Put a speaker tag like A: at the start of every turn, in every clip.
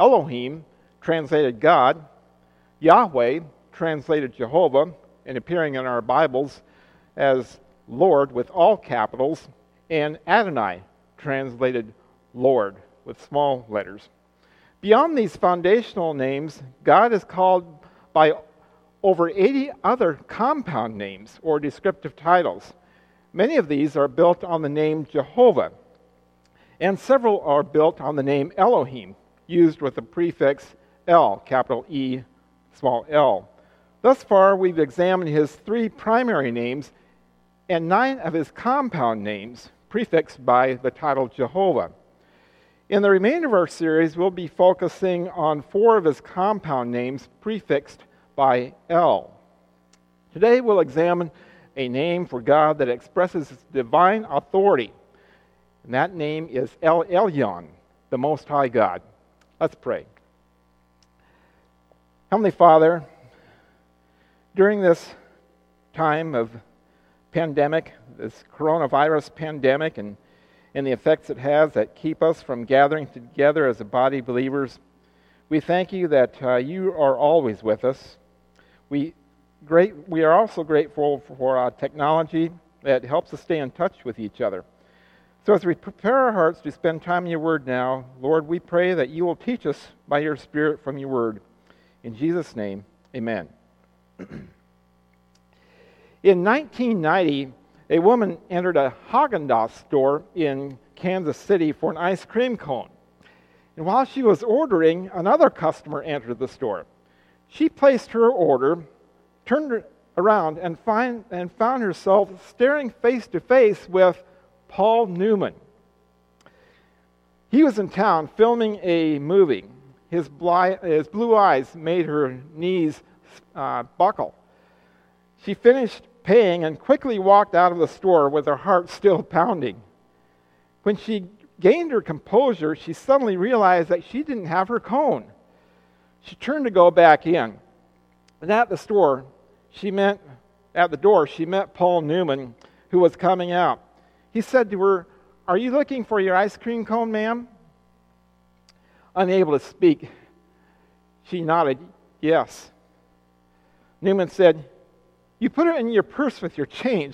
A: Elohim, translated God, Yahweh, translated Jehovah, and appearing in our Bibles as Lord with all capitals, and Adonai, translated Lord with small letters. Beyond these foundational names, God is called by over 80 other compound names or descriptive titles. Many of these are built on the name Jehovah, and several are built on the name Elohim, used with the prefix El, capital E, small l. Thus far, we've examined his 3 primary names and 9 of his compound names, prefixed by the title Jehovah. In the remainder of our series, we'll be focusing on 4 of his compound names, prefixed by El. Today, we'll examine a name for God that expresses his divine authority, and that name is El Elyon, the Most High God. Let's pray. Heavenly Father, during this time of pandemic, this coronavirus pandemic, and the effects it has that keep us from gathering together as a body of believers, we thank you that you are always with us. We are also grateful for technology that helps us stay in touch with each other. So as we prepare our hearts to spend time in your word now, Lord, we pray that you will teach us by your Spirit from your word. In Jesus' name, amen. In 1990, a woman entered a Haagen-Dazs store in Kansas City for an ice cream cone. And while she was ordering, another customer entered the store. She placed her order, turned around, and found herself staring face to face with Paul Newman. He was in town filming a movie. His blue eyes made her knees buckle. She finished paying and quickly walked out of the store with her heart still pounding. When she gained her composure, she suddenly realized that she didn't have her cone. She turned to go back in. And at the door, she met Paul Newman, who was coming out. He said to her, "Are you looking for your ice cream cone, ma'am?" Unable to speak, she nodded yes. Newman said, "You put it in your purse with your change."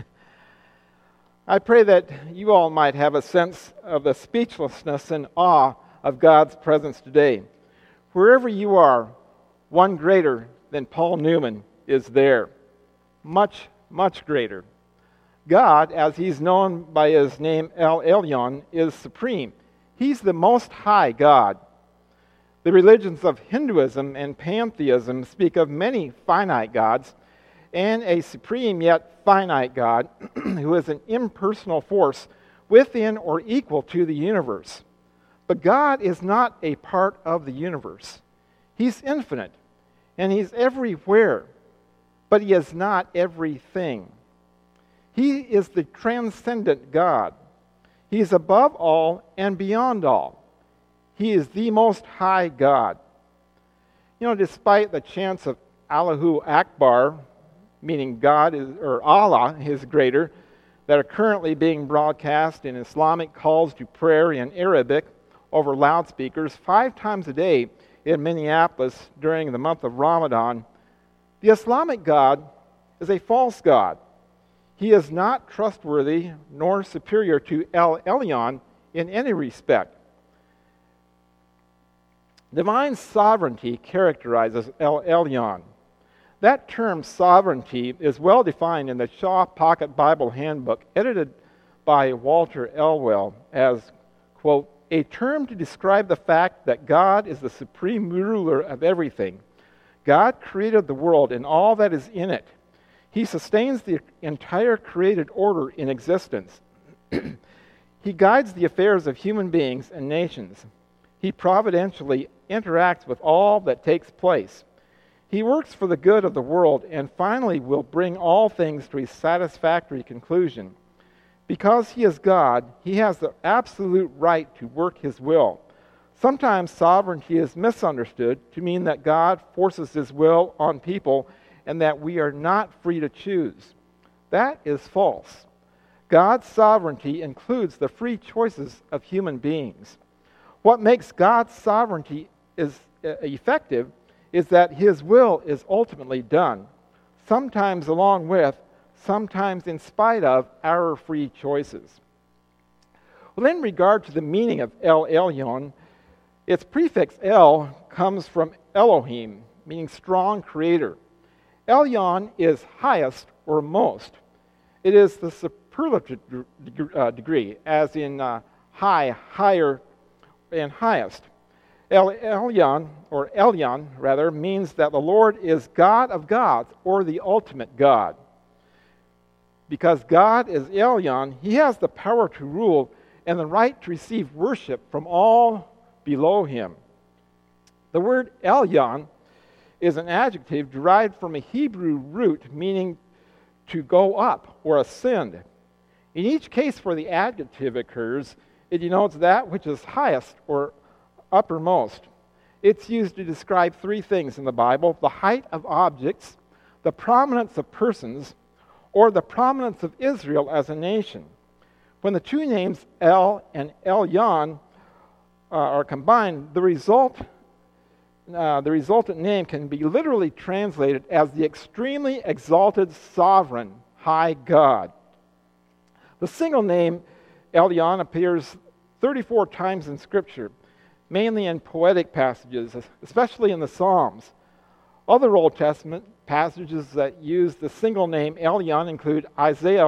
A: I pray that you all might have a sense of the speechlessness and awe of God's presence today. Wherever you are, one greater than Paul Newman is there. Much, much greater. God, as he's known by his name El Elyon, is supreme. He's the Most High God. The religions of Hinduism and pantheism speak of many finite gods and a supreme yet finite God who is an impersonal force within or equal to the universe. But God is not a part of the universe. He's infinite, and he's everywhere, but he is not everything. He is the transcendent God. He is above all and beyond all. He is the Most High God. You know, despite the chants of Allahu Akbar, meaning God is, or Allah is greater, that are currently being broadcast in Islamic calls to prayer in Arabic over loudspeakers 5 times a day in Minneapolis during the month of Ramadan, the Islamic God is a false God. He is not trustworthy nor superior to El Elyon in any respect. Divine sovereignty characterizes El Elyon. That term sovereignty is well defined in the Shaw Pocket Bible Handbook, edited by Walter Elwell, as, quote, a term to describe the fact that God is the supreme ruler of everything. God created the world and all that is in it. He sustains the entire created order in existence. He guides the affairs of human beings and nations. He providentially interacts with all that takes place. He works for the good of the world and finally will bring all things to a satisfactory conclusion. Because he is God, he has the absolute right to work his will. Sometimes sovereignty is misunderstood to mean that God forces his will on people and that we are not free to choose. That is false. God's sovereignty includes the free choices of human beings. What makes God's sovereignty is effective is that his will is ultimately done, sometimes along with, sometimes in spite of, our free choices. Well, in regard to the meaning of El Elyon, its prefix El comes from Elohim, meaning strong creator. Elyon is highest or most. It is the superlative degree, as in high, higher, and highest. Elyon means that the Lord is God of gods, or the ultimate God. Because God is Elyon, he has the power to rule and the right to receive worship from all below him. The word Elyon is an adjective derived from a Hebrew root meaning to go up or ascend. In each case where the adjective occurs, it denotes that which is highest or uppermost. It's used to describe three things in the Bible: the height of objects, the prominence of persons, or the prominence of Israel as a nation. When the two names El and Elyon are combined, the resultant name can be literally translated as the extremely exalted sovereign high God. The single name Elyon appears 34 times in Scripture, mainly in poetic passages, especially in the Psalms. Other Old Testament passages that use the single name Elyon include Isaiah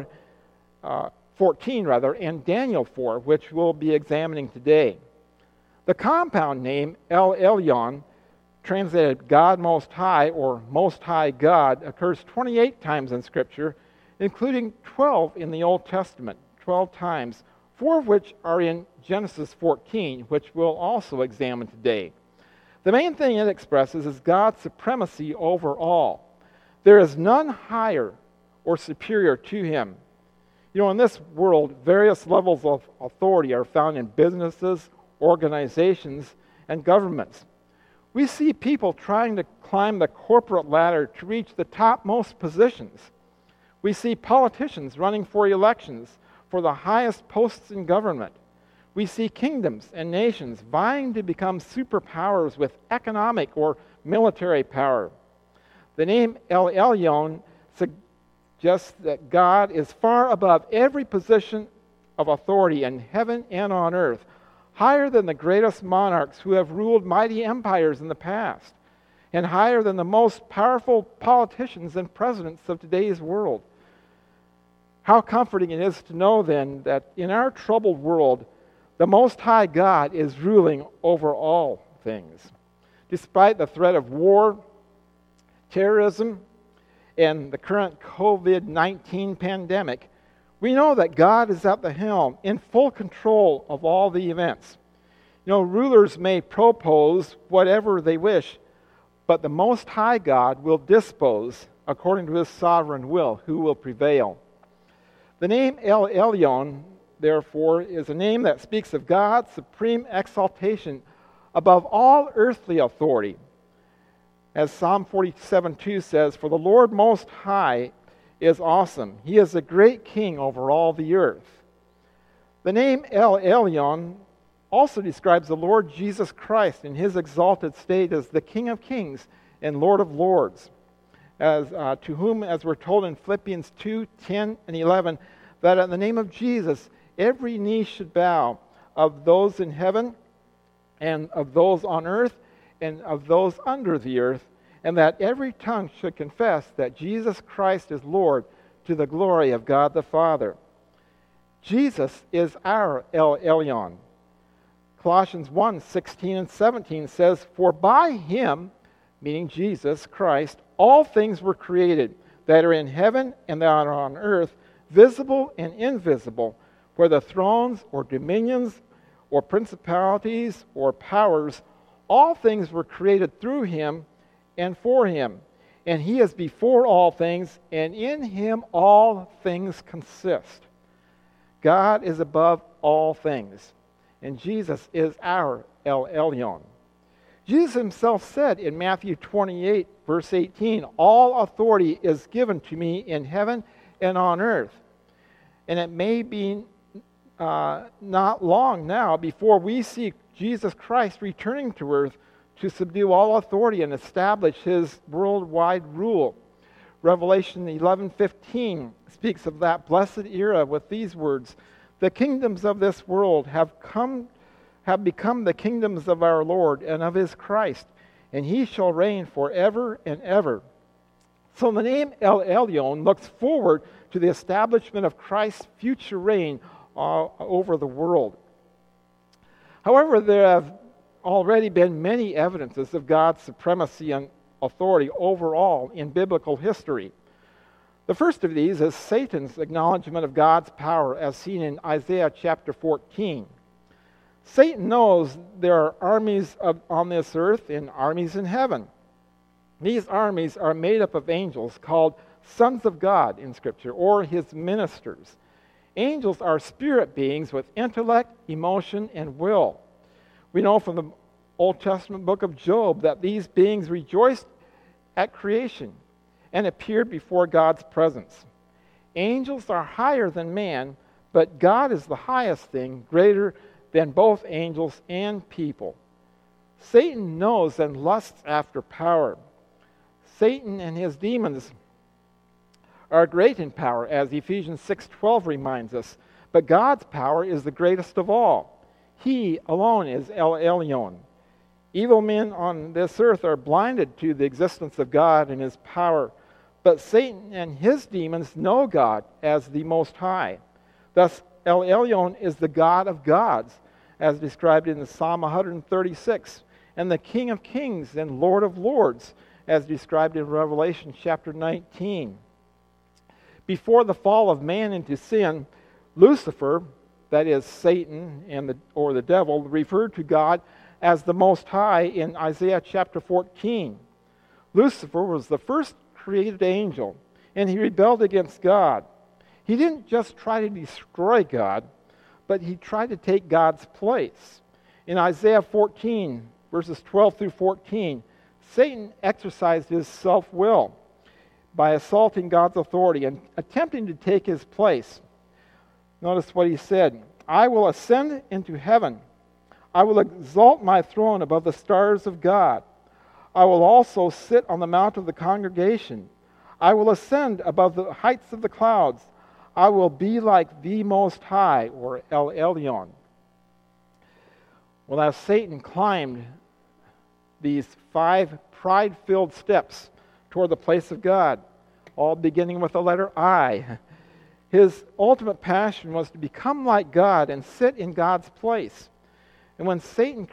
A: 14 and Daniel 4, which we'll be examining today. The compound name El Elyon, translated God Most High or Most High God, occurs 28 times in Scripture, including 12 in the Old Testament, 12 times, 4 of which are in Genesis 14, which we'll also examine today. The main thing it expresses is God's supremacy over all. There is none higher or superior to him. You know, in this world, various levels of authority are found in businesses, organizations, and governments. We see people trying to climb the corporate ladder to reach the topmost positions. We see politicians running for elections for the highest posts in government. We see kingdoms and nations vying to become superpowers with economic or military power. The name El Elyon suggests that God is far above every position of authority in heaven and on earth, higher than the greatest monarchs who have ruled mighty empires in the past, and higher than the most powerful politicians and presidents of today's world. How comforting it is to know then that in our troubled world, the Most High God is ruling over all things. Despite the threat of war, terrorism, and the current COVID-19 pandemic, we know that God is at the helm, in full control of all the events. You know, rulers may propose whatever they wish, but the Most High God will dispose according to his sovereign will, who will prevail. The name El Elyon, therefore, is a name that speaks of God's supreme exaltation above all earthly authority. As Psalm 47:2 says, "For the Lord Most High is awesome. He is a great king over all the earth." The name El Elyon also describes the Lord Jesus Christ in his exalted state as the King of Kings and Lord of Lords, to whom, as we're told in Philippians 2:10 and 11, that in the name of Jesus, every knee should bow, of those in heaven and of those on earth and of those under the earth, and that every tongue should confess that Jesus Christ is Lord, to the glory of God the Father. Jesus is our El Elyon. Colossians 1:16 and 17 says, "For by him," meaning Jesus Christ, "all things were created, that are in heaven and that are on earth, visible and invisible, whether thrones or dominions or principalities or powers, all things were created through him and for him. And he is before all things, and in him all things consist." God is above all things, and Jesus is our El Elyon. Jesus himself said in Matthew 28, verse 18, "All authority is given to me in heaven and on earth." And it may be not long now before we see Jesus Christ returning to earth to subdue all authority and establish his worldwide rule. Revelation 11:15 speaks of that blessed era with these words, "The kingdoms of this world have become the kingdoms of our Lord and of his Christ, and he shall reign forever and ever." So the name El Elyon looks forward to the establishment of Christ's future reign over the world. However, there have already been many evidences of God's supremacy and authority overall in biblical history. The first of these is Satan's acknowledgement of God's power as seen in Isaiah chapter 14. Satan knows there are armies on this earth and armies in heaven. These armies are made up of angels called sons of God in Scripture, or his ministers. Angels are spirit beings with intellect, emotion, and will. We know from the Old Testament book of Job that these beings rejoiced at creation and appeared before God's presence. Angels are higher than man, but God is the highest thing, greater than both angels and people. Satan knows and lusts after power. Satan and his demons are great in power, as Ephesians 6:12 reminds us, but God's power is the greatest of all. He alone is El Elyon. Evil men on this earth are blinded to the existence of God and his power, but Satan and his demons know God as the Most High. Thus, El Elyon is the God of gods, as described in the Psalm 136, and the King of kings and Lord of lords, as described in Revelation chapter 19. Before the fall of man into sin, Lucifer, that is Satan or the devil, referred to God as the Most High in Isaiah chapter 14. Lucifer was the first created angel, and he rebelled against God. He didn't just try to destroy God, but he tried to take God's place. In Isaiah 14, verses 12 through 14, Satan exercised his self-will by assaulting God's authority and attempting to take his place. Notice what he said, "I will ascend into heaven. I will exalt my throne above the stars of God. I will also sit on the mount of the congregation. I will ascend above the heights of the clouds. I will be like the Most High," or El Elyon. Well, as Satan climbed these 5 pride-filled steps toward the place of God, all beginning with the letter I, his ultimate passion was to become like God and sit in God's place. And when Satan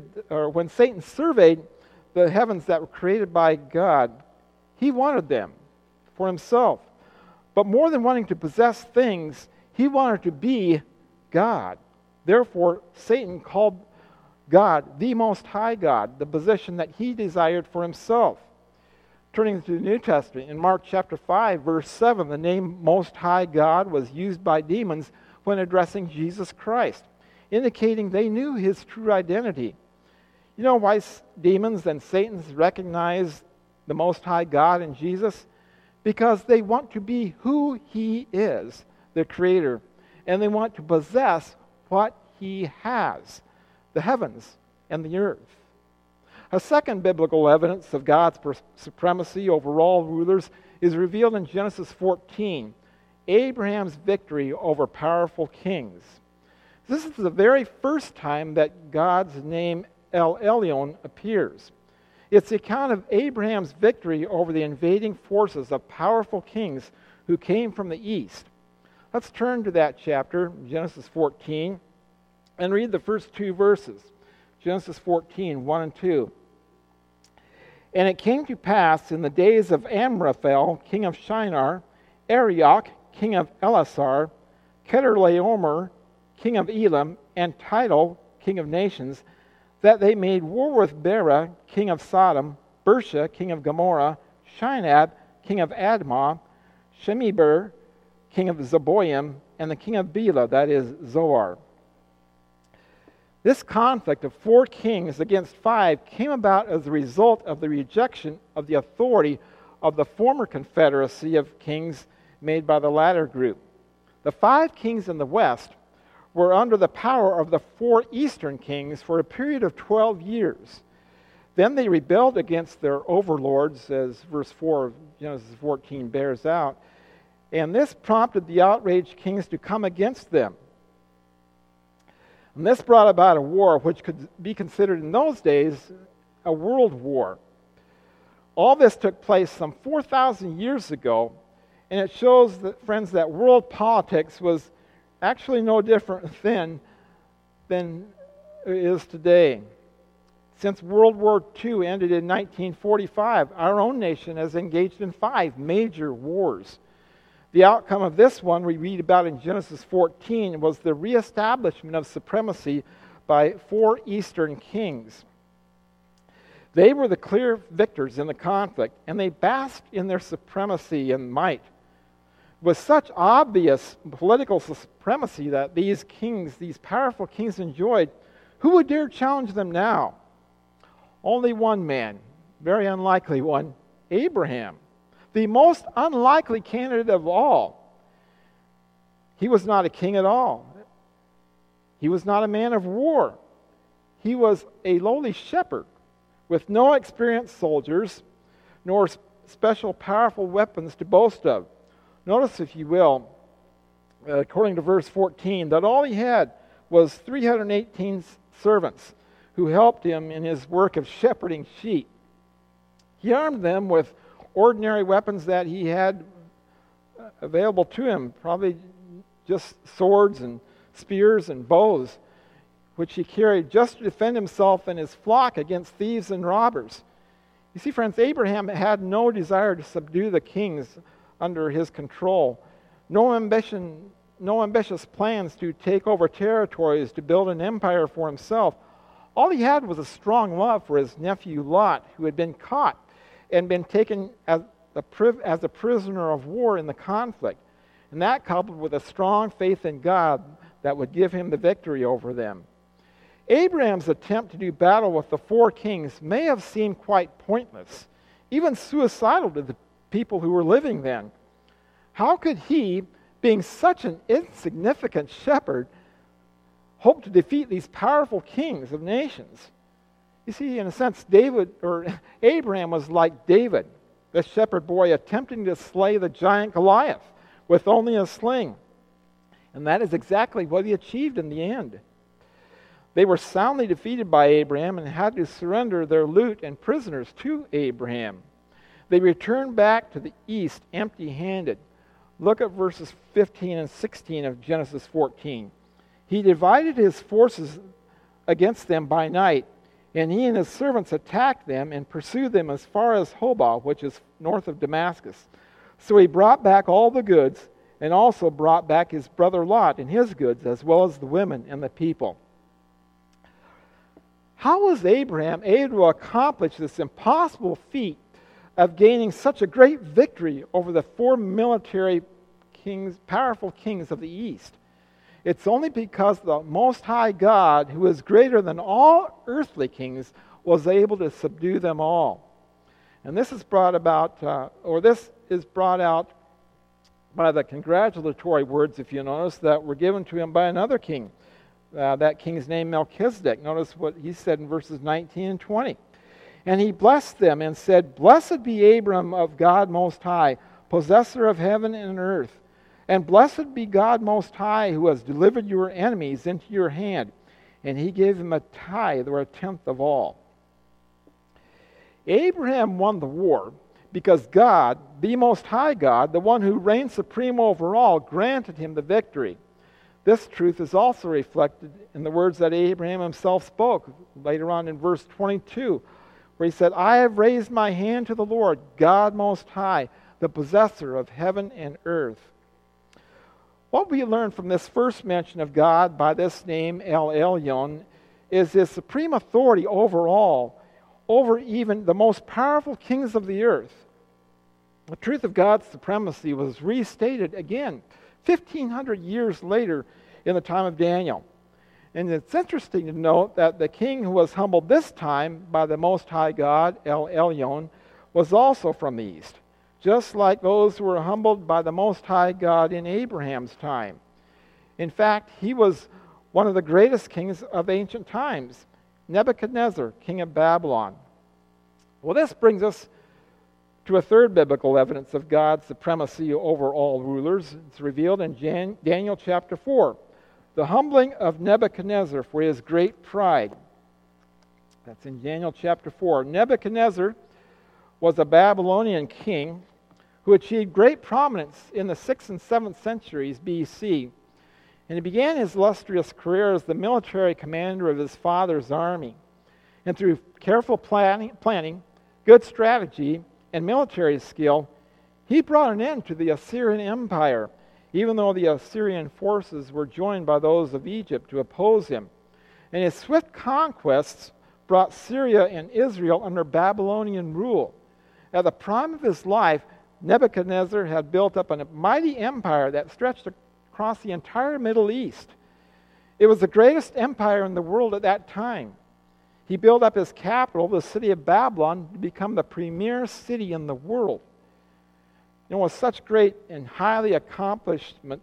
A: surveyed the heavens that were created by God, he wanted them for himself. But more than wanting to possess things, he wanted to be God. Therefore, Satan called God the Most High God, the position that he desired for himself. Turning to the New Testament, in Mark chapter 5, verse 7, the name Most High God was used by demons when addressing Jesus Christ, indicating they knew his true identity. You know why demons and Satans recognize the Most High God in Jesus? Because they want to be who he is, the Creator, and they want to possess what he has, the heavens and the earth. A second biblical evidence of God's supremacy over all rulers is revealed in Genesis 14, Abraham's victory over powerful kings. This is the very first time that God's name El Elyon appears. It's the account of Abraham's victory over the invading forces of powerful kings who came from the east. Let's turn to that chapter, Genesis 14, and read the first 2 verses. Genesis 14, 1 and 2. "And it came to pass in the days of Amraphel, king of Shinar, Arioch, king of Elasar, Chedorlaomer, king of Elam, and Tidal, king of nations, that they made war with Bera, king of Sodom, Bersha, king of Gomorrah, Shinab, king of Admah, Shemeber, king of Zeboim, and the king of Bela, that is Zoar." This conflict of 4 kings against 5 came about as a result of the rejection of the authority of the former confederacy of kings made by the latter group. The 5 kings in the west were under the power of the 4 eastern kings for a period of 12 years. Then they rebelled against their overlords, as verse 4 of Genesis 14 bears out, and this prompted the outraged kings to come against them. And this brought about a war which could be considered in those days a world war. All this took place some 4,000 years ago, and it shows that, friends, that world politics was actually no different then than it is today. Since World War II ended in 1945, our own nation has engaged in 5 major wars. The outcome of this one we read about in Genesis 14 was the reestablishment of supremacy by 4 eastern kings. They were the clear victors in the conflict, and they basked in their supremacy and might. With such obvious political supremacy that these kings, these powerful kings enjoyed, who would dare challenge them now? Only one man, very unlikely one, Abraham, the most unlikely candidate of all. He was not a king at all. He was not a man of war. He was a lowly shepherd with no experienced soldiers, nor special powerful weapons to boast of. Notice, if you will, according to verse 14, that all he had was 318 servants who helped him in his work of shepherding sheep. He armed them with ordinary weapons that he had available to him, probably just swords and spears and bows, which he carried just to defend himself and his flock against thieves and robbers. You see, friends, Abraham had no desire to subdue the kings under his control, no ambitious plans to take over territories, to build an empire for himself. All he had was a strong love for his nephew Lot, who had been caught and been taken as a prisoner of war in the conflict. And that coupled with a strong faith in God that would give him the victory over them. Abraham's attempt to do battle with the 4 kings may have seemed quite pointless, even suicidal to the people who were living then. How could he, being such an insignificant shepherd, hope to defeat these powerful kings of nations? You see, in a sense, Abraham was like David, the shepherd boy attempting to slay the giant Goliath with only a sling. And that is exactly what he achieved in the end. They were soundly defeated by Abraham and had to surrender their loot and prisoners to Abraham. They returned back to the east empty-handed. Look at verses 15 and 16 of Genesis 14. He divided his forces against them by night, and he and his servants attacked them and pursued them as far as Hobah, which is north of Damascus. So he brought back all the goods, and also brought back his brother Lot and his goods, as well as the women and the people. How was Abraham able to accomplish this impossible feat of gaining such a great victory over the 4 military kings, powerful kings of the east? It's only because the Most High God, who is greater than all earthly kings, was able to subdue them all. And this is brought about, this is brought out by the congratulatory words, if you notice, that were given to him by another king. That king's name, Melchizedek. Notice what he said in verses 19 and 20. And he blessed them and said, "Blessed be Abram of God Most High, possessor of heaven and earth. And blessed be God Most High, who has delivered your enemies into your hand." And he gave him a tithe, or a tenth of all. Abraham won the war because God, the Most High God, the one who reigns supreme over all, granted him the victory. This truth is also reflected in the words that Abraham himself spoke later on in verse 22, where he said, "I have raised my hand to the Lord, God Most High, the possessor of heaven and earth." What we learn from this first mention of God by this name, El Elyon, is his supreme authority over all, over even the most powerful kings of the earth. The truth of God's supremacy was restated again 1,500 years later in the time of Daniel. And it's interesting to note that the king who was humbled this time by the Most High God, El Elyon, was also from the east, just like those who were humbled by the Most High God in Abraham's time. In fact, he was one of the greatest kings of ancient times, Nebuchadnezzar, king of Babylon. Well, this brings us to a third biblical evidence of God's supremacy over all rulers. It's revealed in Daniel chapter 4. The humbling of Nebuchadnezzar for his great pride. That's in Daniel chapter 4. Nebuchadnezzar was a Babylonian king who achieved great prominence in the 6th and 7th centuries BC. And he began his illustrious career as the military commander of his father's army. And through careful planning, good strategy, and military skill, he brought an end to the Assyrian Empire, even though the Assyrian forces were joined by those of Egypt to oppose him. And his swift conquests brought Syria and Israel under Babylonian rule. At the prime of his life, Nebuchadnezzar had built up a mighty empire that stretched across the entire Middle East. It was the greatest empire in the world at that time. He built up his capital, the city of Babylon, to become the premier city in the world. With such great and highly acclaimed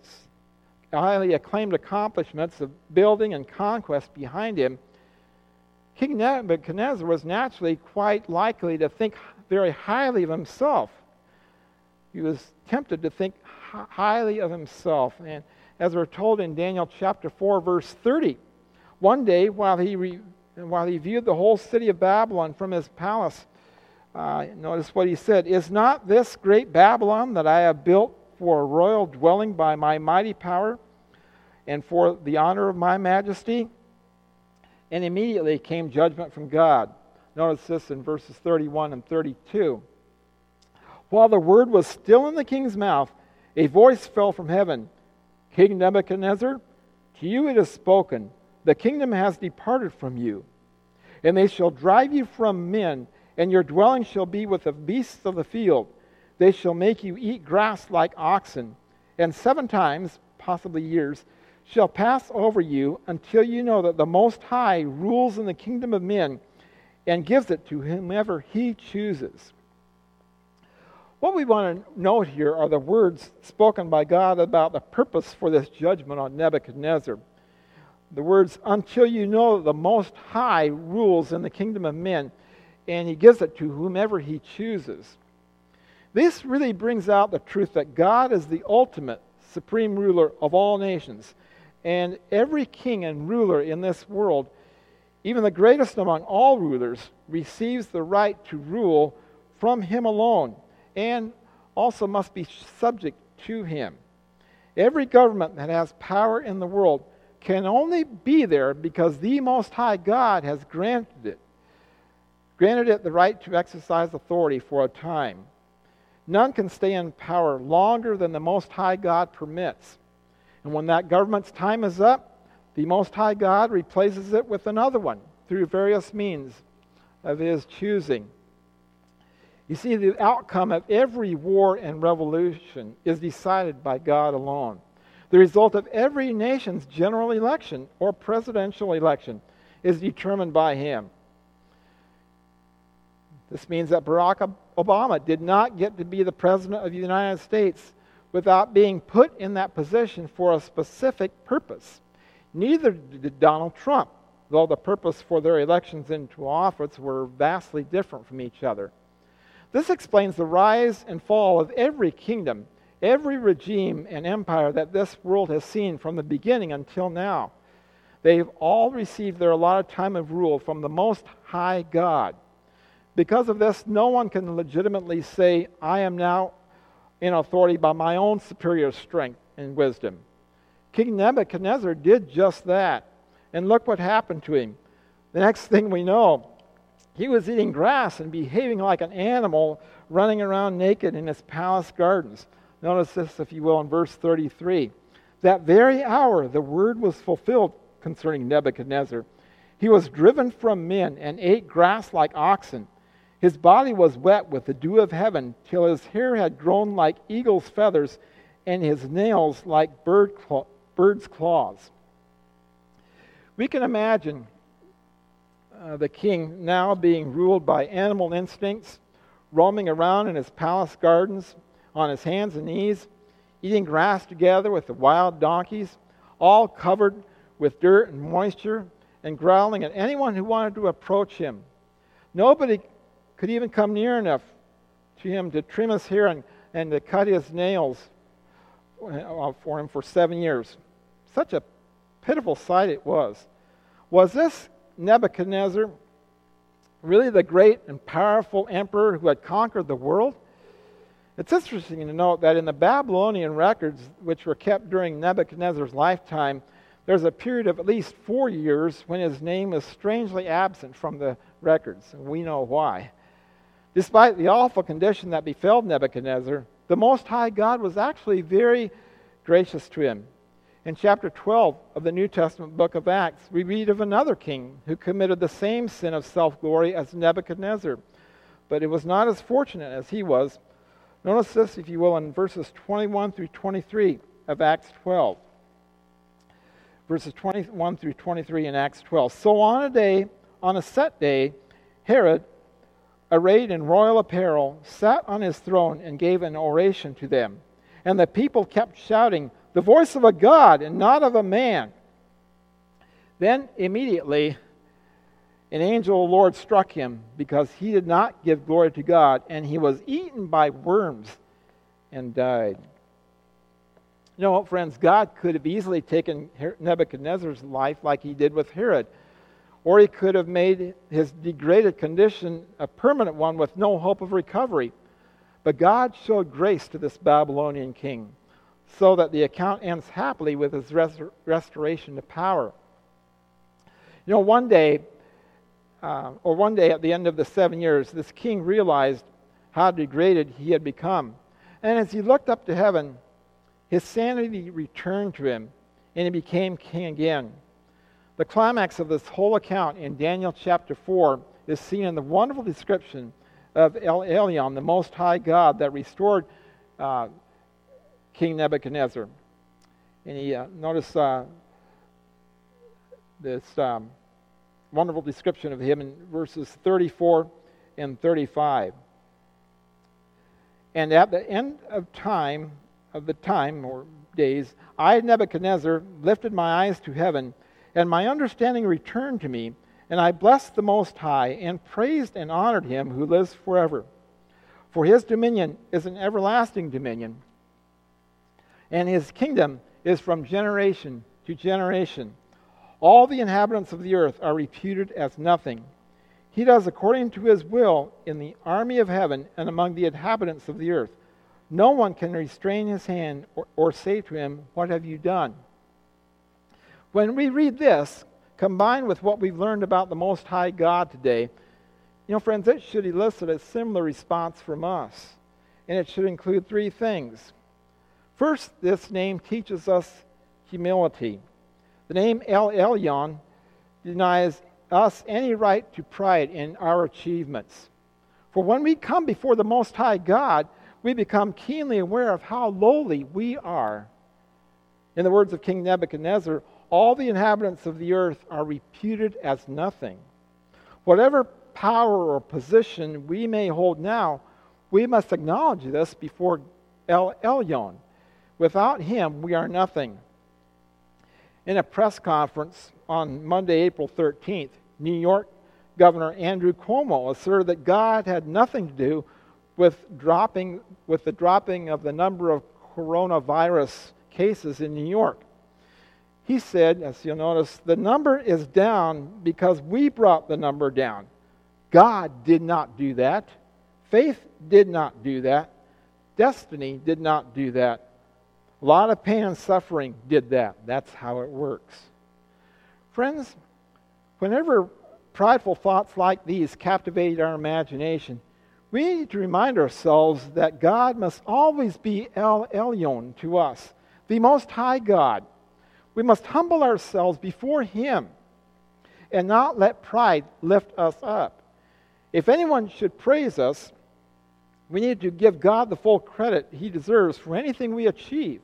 A: accomplishments of building and conquest behind him, King Nebuchadnezzar was naturally quite likely to think very highly of himself. He was tempted to think highly of himself. And as we're told in Daniel chapter 4, verse 30, one day while he viewed the whole city of Babylon from his palace, notice what he said, "Is not this great Babylon that I have built for a royal dwelling by my mighty power and for the honor of my majesty?" And immediately came judgment from God. Notice this in verses 31 and 32. While the word was still in the king's mouth, a voice fell from heaven. "King Nebuchadnezzar, to you it is spoken, the kingdom has departed from you, and they shall drive you from men, and your dwelling shall be with the beasts of the field. They shall make you eat grass like oxen, and 7 times, possibly years, shall pass over you until you know that the Most High rules in the kingdom of men and gives it to whomever he chooses." What we want to note here are the words spoken by God about the purpose for this judgment on Nebuchadnezzar. The words, "until you know that the Most High rules in the kingdom of men, and he gives it to whomever he chooses." This really brings out the truth that God is the ultimate supreme ruler of all nations, and every king and ruler in this world, even the greatest among all rulers, receives the right to rule from him alone, and also must be subject to him. Every government that has power in the world can only be there because the Most High God has granted it the right to exercise authority for a time. None can stay in power longer than the Most High God permits. And when that government's time is up, the Most High God replaces it with another one through various means of his choosing. You see, the outcome of every war and revolution is decided by God alone. The result of every nation's general election or presidential election is determined by him. This means that Barack Obama did not get to be the President of the United States without being put in that position for a specific purpose. Neither did Donald Trump, though the purpose for their elections into office were vastly different from each other. This explains the rise and fall of every kingdom, every regime and empire that this world has seen from the beginning until now. They've all received their allotted time of rule from the Most High God. Because of this, no one can legitimately say, "I am now in authority by my own superior strength and wisdom." King Nebuchadnezzar did just that. And look what happened to him. The next thing we know, he was eating grass and behaving like an animal, running around naked in his palace gardens. Notice this, if you will, in verse 33. That very hour the word was fulfilled concerning Nebuchadnezzar. He was driven from men and ate grass like oxen. His body was wet with the dew of heaven, till his hair had grown like eagle's feathers, and his nails like bird's claws. We can imagine the king now being ruled by animal instincts, roaming around in his palace gardens on his hands and knees, eating grass together with the wild donkeys, all covered with dirt and moisture and growling at anyone who wanted to approach him. Nobody could even come near enough to him to trim his hair and to cut his nails for him for 7 years. Such a pitiful sight it was. Was this Nebuchadnezzar really the great and powerful emperor who had conquered the world? It's interesting to note that in the Babylonian records, which were kept during Nebuchadnezzar's lifetime, there's a period of at least 4 years when his name is strangely absent from the records, and we know why. Despite the awful condition that befell Nebuchadnezzar, the Most High God was actually very gracious to him. In chapter 12 of the New Testament book of Acts, we read of another king who committed the same sin of self-glory as Nebuchadnezzar, but it was not as fortunate as he was. Notice this, if you will, in verses 21 through 23 of Acts 12. Verses 21 through 23 in Acts 12. So on a set day, Herod, arrayed in royal apparel, sat on his throne and gave an oration to them. And the people kept shouting, "The voice of a God and not of a man." Then immediately an angel of the Lord struck him because he did not give glory to God, and he was eaten by worms and died. You know, friends, God could have easily taken Nebuchadnezzar's life like he did with Herod, or he could have made his degraded condition a permanent one with no hope of recovery. But God showed grace to this Babylonian king, so that the account ends happily with his restoration to power. You know, one day at the end of the 7 years, this king realized how degraded he had become. And as he looked up to heaven, his sanity returned to him, and he became king again. The climax of this whole account in Daniel chapter 4 is seen in the wonderful description of El Elyon, the Most High God that restored King Nebuchadnezzar. And he notice this wonderful description of him in verses 34 and 35. And at the end of the time or days, I, Nebuchadnezzar, lifted my eyes to heaven, and my understanding returned to me, and I blessed the Most High, and praised and honored him who lives forever. For his dominion is an everlasting dominion, and his kingdom is from generation to generation. All the inhabitants of the earth are reputed as nothing. He does according to his will in the army of heaven and among the inhabitants of the earth. No one can restrain his hand or say to him, "What have you done?" When we read this, combined with what we've learned about the Most High God today, you know, friends, it should elicit a similar response from us. And it should include 3 things. First, this name teaches us humility. The name El Elyon denies us any right to pride in our achievements. For when we come before the Most High God, we become keenly aware of how lowly we are. In the words of King Nebuchadnezzar, all the inhabitants of the earth are reputed as nothing. Whatever power or position we may hold now, we must acknowledge this before El Elyon. Without him, we are nothing. In a press conference on Monday, April 13th, New York Governor Andrew Cuomo asserted that God had nothing to do with the dropping of the number of coronavirus cases in New York. He said, as you'll notice, the number is down because we brought the number down. God did not do that. Faith did not do that. Destiny did not do that. A lot of pain and suffering did that. That's how it works. Friends, whenever prideful thoughts like these captivate our imagination, we need to remind ourselves that God must always be El Elyon to us, the Most High God. We must humble ourselves before him and not let pride lift us up. If anyone should praise us, we need to give God the full credit he deserves for anything we achieve.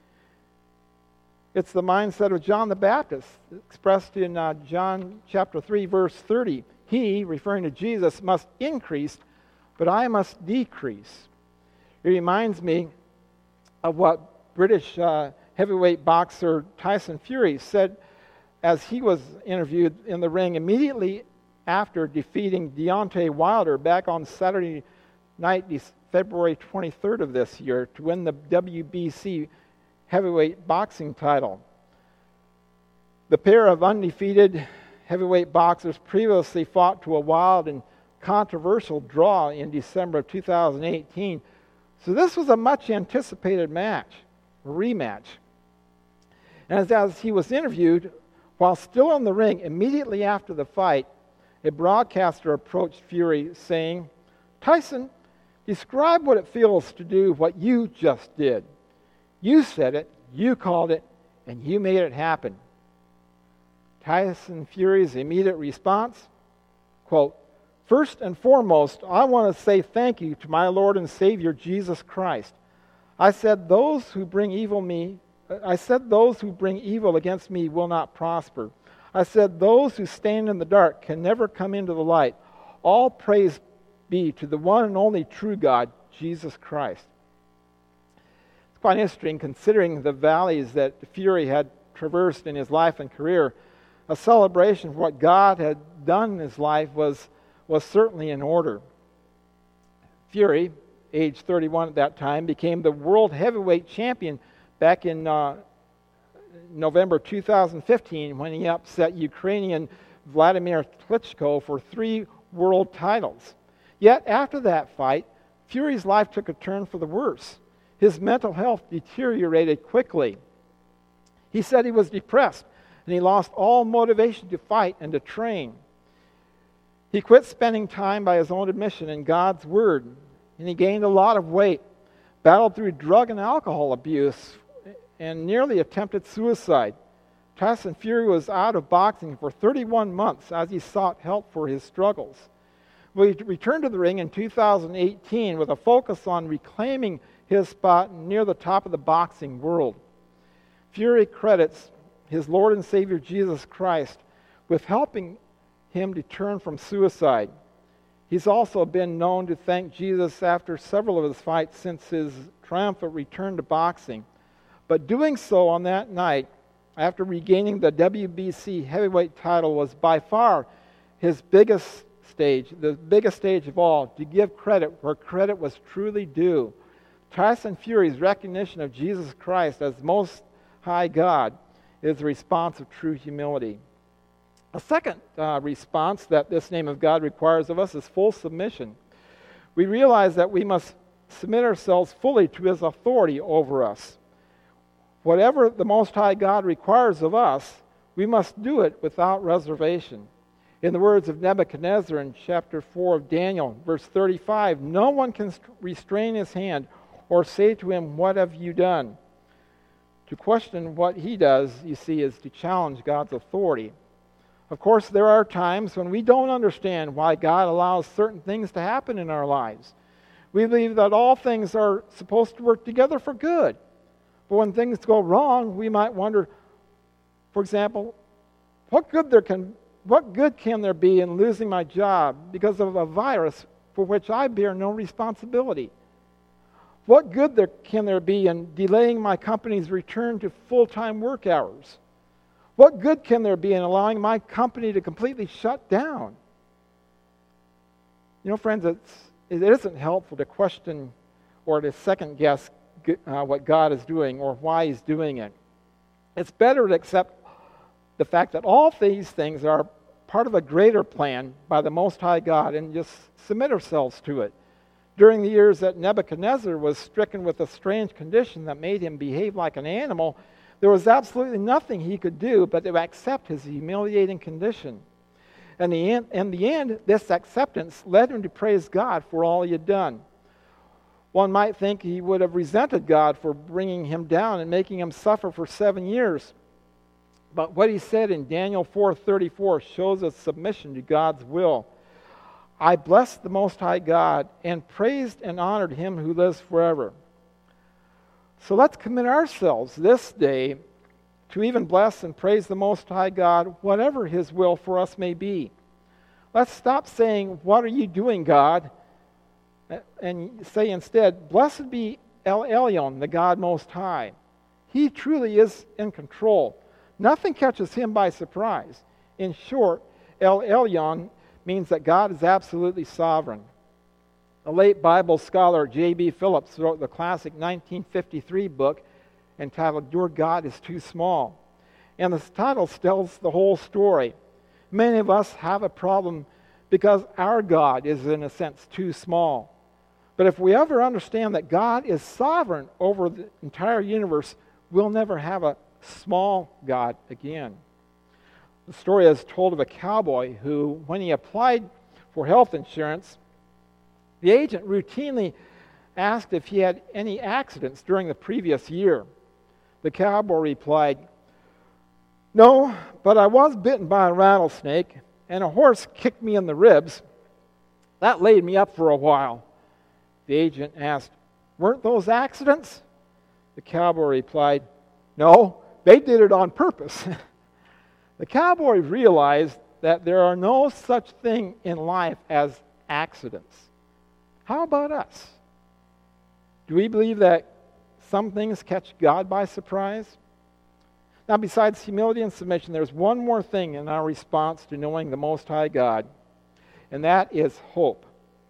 A: It's the mindset of John the Baptist, expressed in John chapter 3, verse 30. He, referring to Jesus, must increase, but I must decrease. It reminds me of what British heavyweight boxer Tyson Fury said as he was interviewed in the ring immediately after defeating Deontay Wilder back on Saturday night, February 23rd of this year, to win the WBC heavyweight boxing title. The pair of undefeated heavyweight boxers previously fought to a wild and controversial draw in December of 2018. So this was a much anticipated match, a rematch. And as he was interviewed, while still in the ring, immediately after the fight, a broadcaster approached Fury saying, "Tyson, describe what it feels to do what you just did. You said it, you called it, and you made it happen." Tyson Fury's immediate response, quote, "First and foremost, I want to say thank you to my Lord and Savior, Jesus Christ. I said those who bring evil against me will not prosper. I said those who stand in the dark can never come into the light. All praise be to the one and only true God, Jesus Christ." It's quite interesting considering the valleys that Fury had traversed in his life and career. A celebration of what God had done in his life was certainly in order. Fury, age 31 at that time, became the world heavyweight champion back in November 2015 when he upset Ukrainian Vladimir Klitschko for 3 world titles. Yet after that fight, Fury's life took a turn for the worse. His mental health deteriorated quickly. He said he was depressed and he lost all motivation to fight and to train. He quit spending time, by his own admission, in God's Word, and he gained a lot of weight, battled through drug and alcohol abuse, and nearly attempted suicide. Tyson Fury was out of boxing for 31 months as he sought help for his struggles. He returned to the ring in 2018 with a focus on reclaiming his spot near the top of the boxing world. Fury credits his Lord and Savior Jesus Christ with helping him to turn from suicide. He's also been known to thank Jesus after several of his fights since his triumphant return to boxing. But doing so on that night, after regaining the WBC heavyweight title, was by far his biggest stage, the biggest stage of all, to give credit where credit was truly due. Tyson Fury's recognition of Jesus Christ as Most High God is a response of true humility. A second response that this name of God requires of us is full submission. We realize that we must submit ourselves fully to His authority over us. Whatever the Most High God requires of us, we must do it without reservation. In the words of Nebuchadnezzar in chapter 4 of Daniel, verse 35, "No one can restrain his hand or say to him, 'What have you done?'" To question what he does, you see, is to challenge God's authority. Of course, there are times when we don't understand why God allows certain things to happen in our lives. We believe that all things are supposed to work together for good. But when things go wrong, we might wonder, for example, what good can there be in losing my job because of a virus for which I bear no responsibility? What good can there be in delaying my company's return to full-time work hours? What good can there be in allowing my company to completely shut down? You know, friends, it isn't helpful to question or to second-guess what God is doing or why He's doing it. It's better to accept the fact that all these things are part of a greater plan by the Most High God and just submit ourselves to it. During the years that Nebuchadnezzar was stricken with a strange condition that made him behave like an animal, there was absolutely nothing he could do but to accept his humiliating condition. And in the end, this acceptance led him to praise God for all he had done. One might think he would have resented God for bringing him down and making him suffer for 7 years. But what he said in Daniel 4:34 shows us submission to God's will. "I blessed the Most High God and praised and honored Him who lives forever." So let's commit ourselves this day to even bless and praise the Most High God, whatever His will for us may be. Let's stop saying, "What are you doing, God?" and say instead, "Blessed be El Elyon, the God Most High." He truly is in control. Nothing catches him by surprise. In short, El Elyon means that God is absolutely sovereign. The late Bible scholar J.B. Phillips wrote the classic 1953 book entitled Your God is Too Small. And this title tells the whole story. Many of us have a problem because our God is, in a sense, too small. But if we ever understand that God is sovereign over the entire universe, we'll never have a small God again. The story is told of a cowboy who, when he applied for health insurance, the agent routinely asked if he had any accidents during the previous year. The cowboy replied, "No, but I was bitten by a rattlesnake, and a horse kicked me in the ribs. That laid me up for a while." The agent asked, "Weren't those accidents?" The cowboy replied, "No, they did it on purpose." The cowboy realized that there are no such thing in life as accidents. How about us? Do we believe that some things catch God by surprise? Now, besides humility and submission, there's one more thing in our response to knowing the Most High God, and that is hope.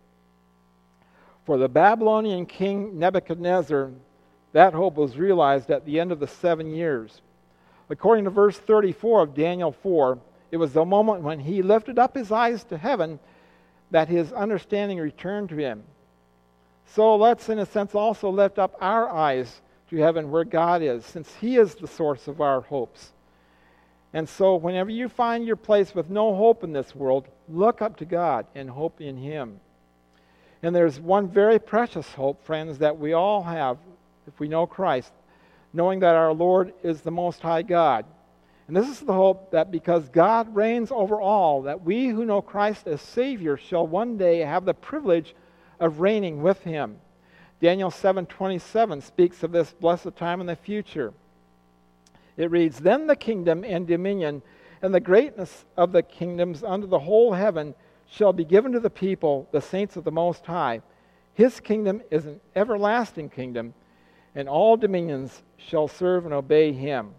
A: For the Babylonian king Nebuchadnezzar, that hope was realized at the end of the 7 years. According to verse 34 of Daniel 4, it was the moment when he lifted up his eyes to heaven that his understanding returned to him. So let's, in a sense, also lift up our eyes to heaven where God is, since he is the source of our hopes. And so whenever you find your place with no hope in this world, look up to God and hope in him. And there's one very precious hope, friends, that we all have if we know Christ, knowing that our Lord is the Most High God. And this is the hope that because God reigns over all, that we who know Christ as Savior shall one day have the privilege of reigning with him. Daniel 7:27 speaks of this blessed time in the future. It reads, "Then the kingdom and dominion and the greatness of the kingdoms under the whole heaven shall be given to the people, the saints of the Most High. His kingdom is an everlasting kingdom, and all dominions shall serve and obey him."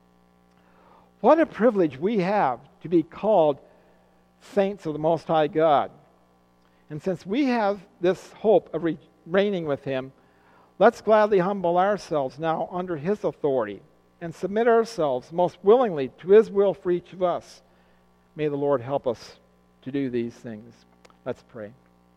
A: What a privilege we have to be called saints of the Most High God. And since we have this hope of reigning with him, let's gladly humble ourselves now under his authority and submit ourselves most willingly to his will for each of us. May the Lord help us to do these things. Let's pray.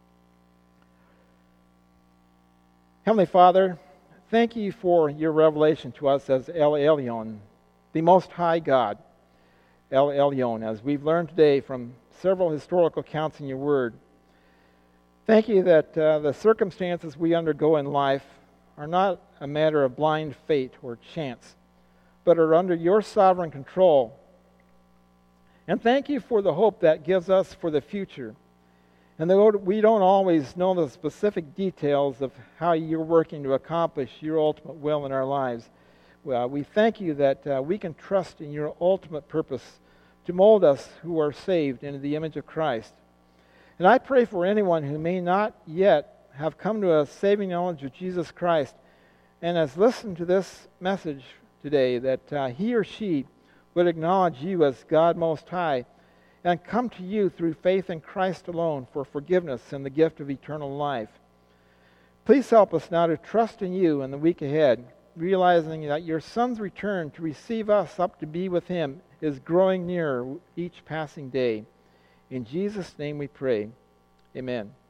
A: Heavenly Father, thank you for your revelation to us as El Elyon, the Most High God, El Elyon, as we've learned today from several historical accounts in your word. Thank you that the circumstances we undergo in life are not a matter of blind fate or chance, but are under your sovereign control. And thank you for the hope that gives us for the future. And though we don't always know the specific details of how you're working to accomplish your ultimate will in our lives, we thank you that we can trust in your ultimate purpose to mold us who are saved into the image of Christ. And I pray for anyone who may not yet have come to a saving knowledge of Jesus Christ and has listened to this message today, that he or she would acknowledge you as God Most High and come to you through faith in Christ alone for forgiveness and the gift of eternal life. Please help us now to trust in you in the week ahead, realizing that your Son's return to receive us up to be with him is growing nearer each passing day. In Jesus' name we pray. Amen.